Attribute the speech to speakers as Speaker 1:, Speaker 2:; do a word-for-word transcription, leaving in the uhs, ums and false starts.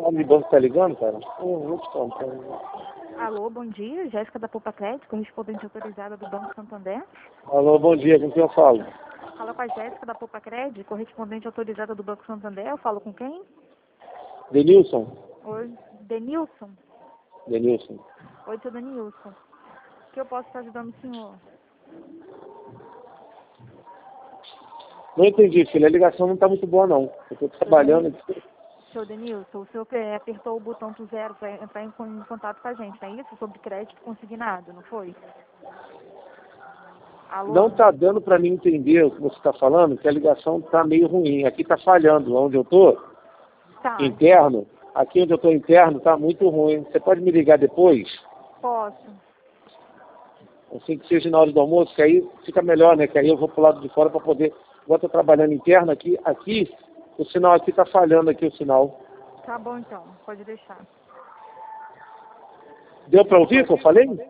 Speaker 1: nome de banco tá ligando, cara? Eu vou te contar.
Speaker 2: Alô, bom dia. Jéssica da Poupa Crédito, correspondente autorizada do Banco Santander.
Speaker 1: Alô, bom dia, com quem eu falo?
Speaker 2: Fala com a Jéssica da Poupa Crédito, correspondente autorizada do Banco Santander. Eu falo com quem?
Speaker 1: Denilson?
Speaker 2: Oi, Denilson.
Speaker 1: Denilson.
Speaker 2: Oi, seu Denilson. O que eu posso estar ajudando o senhor?
Speaker 1: Não entendi, filho. A ligação não tá muito boa, não. Eu tô trabalhando aqui.
Speaker 2: Seu Denilson, o senhor é, apertou o botão do zero para entrar em, em contato com a gente, não é isso? Sobre crédito consignado, não foi? Alô?
Speaker 1: Não tá dando para mim entender o que você está falando, que a ligação tá meio ruim. Aqui tá falhando. Onde eu tô,
Speaker 2: Tá.
Speaker 1: interno, aqui onde eu tô interno, tá muito ruim. Você pode me ligar depois?
Speaker 2: Posso.
Speaker 1: Assim que seja na hora do almoço, que aí fica melhor, né? Que aí eu vou pro lado de fora para poder... Agora eu tô trabalhando interno aqui. Aqui, o sinal aqui tá falhando aqui, o sinal.
Speaker 2: Tá bom então, pode deixar.
Speaker 1: Deu para ouvir o que eu falei?